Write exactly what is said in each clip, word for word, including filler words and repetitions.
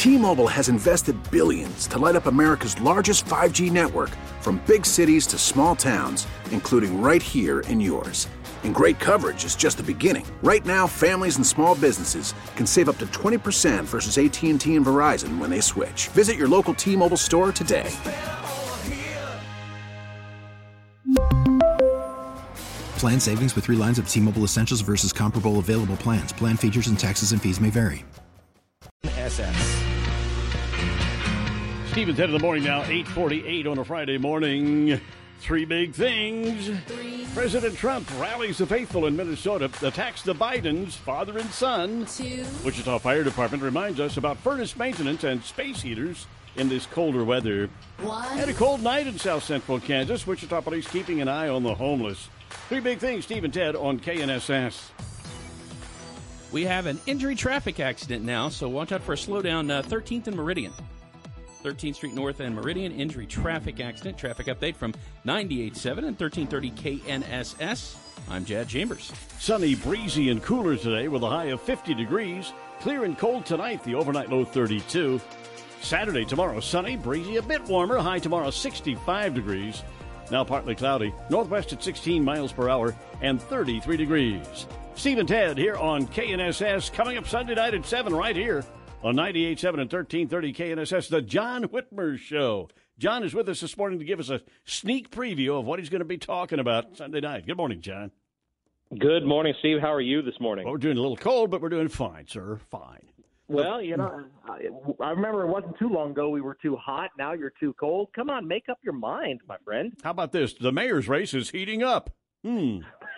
T-Mobile has invested billions to light up America's largest five G network, from big cities to small towns, including right here in yours. And great coverage is just the beginning. Right now, families and small businesses can save up to twenty percent versus A T and T and Verizon when they switch. Visit your local T-Mobile store today. Plan savings with three lines of T-Mobile Essentials versus comparable available plans. Plan features and taxes and fees may vary. S S. Stephen's Head of the Morning now, eight forty-eight on a Friday morning. Three big things. Three. President Trump rallies the faithful in Minnesota, attacks the Bidens, father and son. Two. Wichita Fire Department reminds us about furnace maintenance and space heaters in this colder weather. One. Had a cold night in south central Kansas. Wichita police keeping an eye on the homeless. Three big things, Steve and Ted on K N S S. We have an injury traffic accident now, so watch out for a slowdown. Uh, thirteenth and Meridian. thirteenth Street North and Meridian, injury traffic accident. Traffic update from ninety-eight point seven and thirteen thirty K N S S. I'm Jad Chambers. Sunny, breezy, and cooler today with a high of fifty degrees. Clear and cold tonight, the overnight low thirty-two. Saturday, tomorrow, sunny, breezy, a bit warmer. High tomorrow, sixty-five degrees. Now partly cloudy. Northwest at sixteen miles per hour and thirty-three degrees. Steve and Ted here on K N S S. Coming up Sunday night at seven right here on ninety-eight point seven and thirteen thirty K N S S, the John Whitmer Show. John is with us this morning to give us a sneak preview of what he's going to be talking about Sunday night. Good morning, John. Good morning, Steve. How are you this morning? Well, we're doing a little cold, but we're doing fine, sir. Fine. Well, you know, I, I remember it wasn't too long ago we were too hot. Now you're too cold. Come on, make up your mind, my friend. How about this? The mayor's race is heating up. Hmm.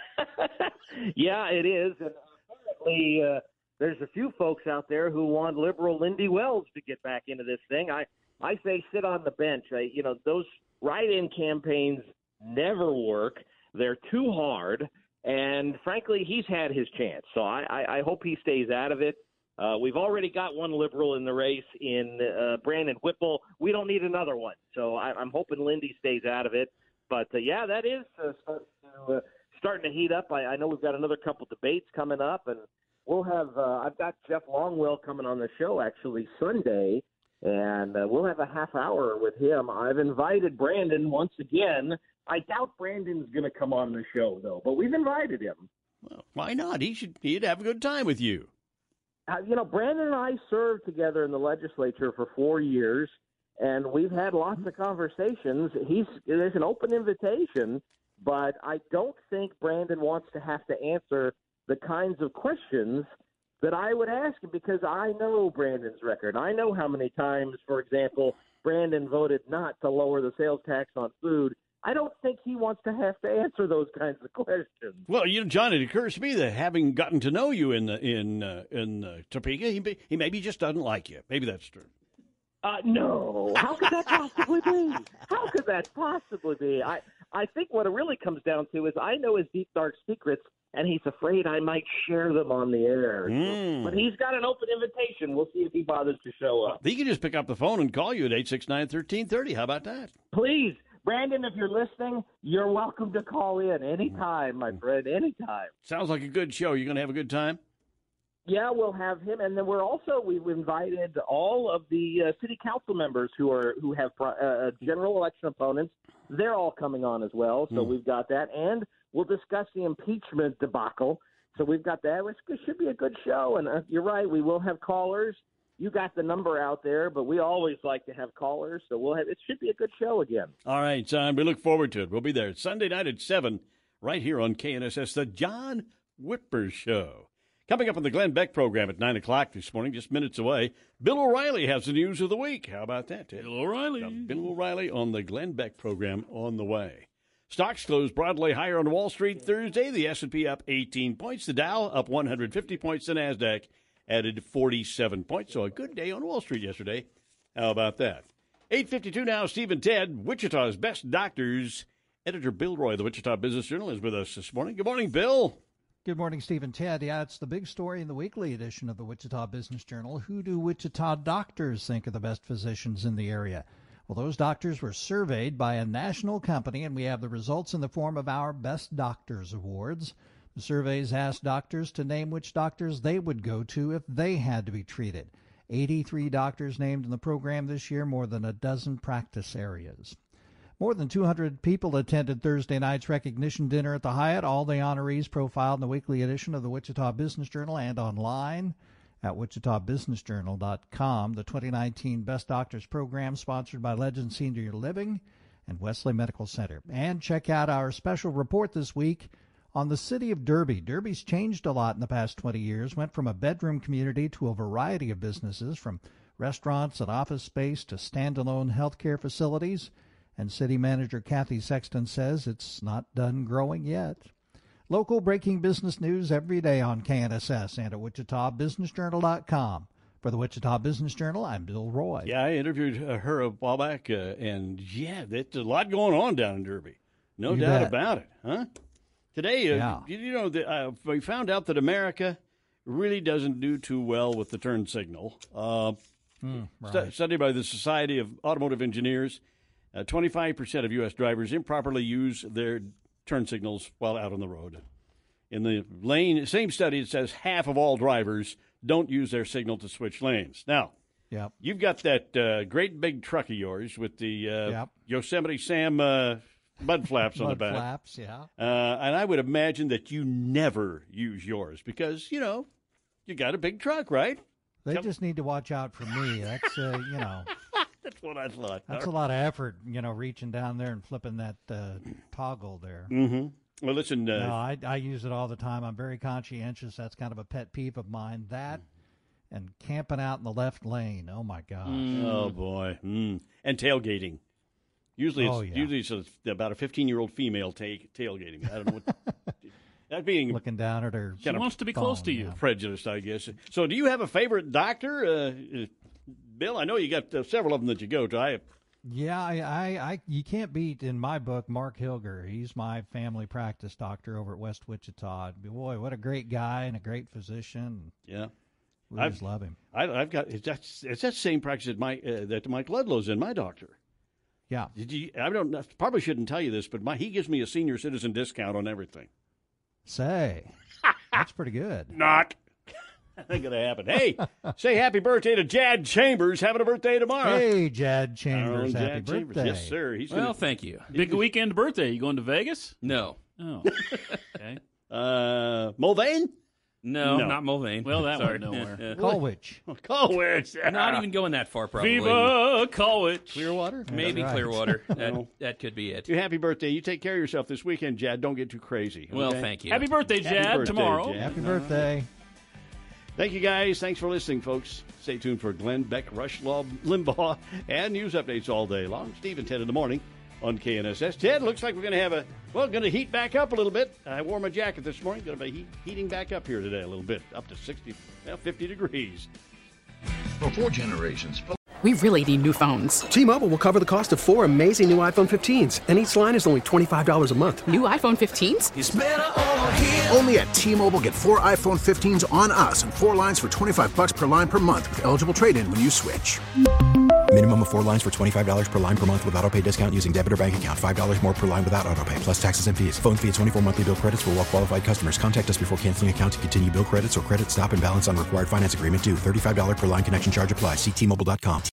Yeah, it is. And apparently uh, there's a few folks out there who want liberal Lindy Wells to get back into this thing. I, I say sit on the bench. I, you know, those write-in campaigns never work. They're too hard. And, frankly, he's had his chance. So I, I, I hope he stays out of it. Uh, we've already got one liberal in the race in uh, Brandon Whipple. We don't need another one. So I, I'm hoping Lindy stays out of it. But, uh, yeah, that is uh, starting, to, uh, starting to heat up. I, I know we've got another couple debates coming up. And we'll have uh, – I've got Jeff Longwell coming on the show actually Sunday. And uh, we'll have a half hour with him. I've invited Brandon once again. I doubt Brandon's going to come on the show, though. But we've invited him. Well, why not? He should he'd have a good time with you. Uh, you know, Brandon and I served together in the legislature for four years, and we've had lots of conversations. He's there's an open invitation, but I don't think Brandon wants to have to answer the kinds of questions that I would ask him, because I know Brandon's record. I know how many times, for example, Brandon voted not to lower the sales tax on food. I don't think he wants to have to answer those kinds of questions. Well, you know, John, it occurs to me that having gotten to know you in in uh, in uh, Topeka, he, may, he maybe just doesn't like you. Maybe that's true. Uh, no. How could that possibly be? How could that possibly be? I, I think what it really comes down to is I know his deep, dark secrets, and he's afraid I might share them on the air. Mm. But he's got an open invitation. We'll see if he bothers to show up. He can just pick up the phone and call you at eight six nine, one three three zero. How about that? Please. Brandon, if you're listening, you're welcome to call in anytime, my friend, anytime. Sounds like a good show. You're going to have a good time? Yeah, we'll have him. And then we're also, we've invited all of the uh, city council members who are who have uh, general election opponents. They're all coming on as well. So mm. we've got that. And we'll discuss the impeachment debacle. So we've got that. It should be a good show. And uh, you're right, we will have callers. You got the number out there, but we always like to have callers, so we'll have. It should be a good show again. All right, John, we look forward to it. We'll be there Sunday night at seven, right here on K N S S, the John Whitmer Show. Coming up on the Glenn Beck program at nine o'clock this morning, just minutes away, Bill O'Reilly has the news of the week. How about that, Ted? Bill O'Reilly. Now, Bill O'Reilly on the Glenn Beck program on the way. Stocks closed broadly higher on Wall Street Thursday. The S and P up eighteen points. The Dow up one hundred fifty points. The NASDAQ added forty-seven points. So a good day on Wall Street yesterday. How about that? eight fifty-two now, Steve and Ted, Wichita's best doctors. Editor Bill Roy of the Wichita Business Journal is with us this morning. Good morning, Bill. Good morning, Steve and Ted. Yeah, it's the big story in the weekly edition of the Wichita Business Journal. Who do Wichita doctors think are the best physicians in the area? Well, those doctors were surveyed by a national company, and we have the results in the form of our Best Doctors Awards. The surveys asked doctors to name which doctors they would go to if they had to be treated. eighty-three doctors named in the program this year, more than a dozen practice areas. More than two hundred people attended Thursday night's recognition dinner at the Hyatt. All the honorees profiled in the weekly edition of the Wichita Business Journal and online at wichita business journal dot com. The twenty nineteen Best Doctors program sponsored by Legend Senior Living and Wesley Medical Center. And check out our special report this week on the city of Derby. Derby's changed a lot in the past twenty years, went from a bedroom community to a variety of businesses, from restaurants and office space to standalone healthcare facilities. And city manager Kathy Sexton says it's not done growing yet. Local breaking business news every day on K N S S and at wichita business journal dot com. For the Wichita Business Journal, I'm Bill Roy. Yeah, I interviewed uh, her a while back, uh, and yeah, there's a lot going on down in Derby. No You doubt bet. about it, huh? Today, uh, Yeah. you know, the, uh, we found out that America really doesn't do too well with the turn signal. Uh, Mm, stu- right. study by the Society of Automotive Engineers, uh, twenty-five percent of U S drivers improperly use their turn signals while out on the road. In the lane, same study, it says half of all drivers don't use their signal to switch lanes. Now, Yep. you've got that uh, great big truck of yours with the uh, Yep. Yosemite Sam uh, mud flaps on the Mud back. flaps, yeah. Uh, and I would imagine that you never use yours because, you know, you got a big truck, right? They Yep. just need to watch out for me. That's, uh, you know, That's what I thought. that's a lot of effort, you know, reaching down there and flipping that uh, toggle there. Mm-hmm. Well, listen. Uh, No, I, I use it all the time. I'm very conscientious. That's kind of a pet peeve of mine. That and camping out in the left lane. Oh, my gosh. Oh, boy. Mm. And tailgating. Usually it's, Oh, yeah. usually it's a, about a fifteen-year-old female ta- tailgating. I don't know what. That being Looking down at her. She wants to be close to you. yeah. prejudiced, I guess. So, do you have a favorite doctor, uh, uh, Bill? I know you got uh, several of them that you go to. I Yeah, I, I, I, you can't beat, in my book, Mark Hilger. He's my family practice doctor over at West Wichita. Boy, what a great guy and a great physician. yeah, We I've- just love him. I, I've got it's that it's that same practice that my uh, that Mike Ludlow's in, my doctor. Yeah. Did you? I don't I probably shouldn't tell you this, but my he gives me a senior citizen discount on everything. Say, that's pretty good. Not. That ain't gonna happen. Hey, say happy birthday to Jad Chambers, having a birthday tomorrow. Hey, Jad Our Chambers, own happy Jad Chambers. birthday. Yes, sir. He's Well, gonna, thank you. Big weekend birthday. You going to Vegas? No. Oh, okay. uh, Mulvane. No, No. not Mulvane. Well, that Sorry. went nowhere. Colwich. Colwich. Not even going that far, probably. Viva Colwich. Clearwater. Maybe That's right. Clearwater. That, No. that could be it. You happy birthday. You take care of yourself this weekend, Jad. Don't get too crazy. Well, okay? thank you. Happy birthday, Happy Jad, birthday, tomorrow. Jad. Happy birthday. Thank you, guys. Thanks for listening, folks. Stay tuned for Glenn Beck, Rush Law, Limbaugh, and news updates all day long. Steve and Ted in the morning on K N S S. Ted, looks like we're going to have a, well, going to heat back up a little bit. I wore my jacket this morning. Going to be heat, heating back up here today a little bit, up to sixty, well, fifty degrees. For four generations, We really need new phones. T-Mobile will cover the cost of four amazing new iPhone fifteens, and each line is only twenty-five dollars a month. New iPhone fifteens? Only at T-Mobile, get four iPhone fifteens on us and four lines for twenty-five bucks per line per month with eligible trade-in when you switch. Minimum of four lines for twenty-five dollars per line per month with autopay discount using debit or bank account. five dollars more per line without autopay, plus taxes and fees. Phone fee at twenty-four monthly bill credits for well-qualified customers. Contact us before canceling account to continue bill credits or credit stop and balance on required finance agreement due. thirty-five dollars per line connection charge applies. See T Mobile dot com.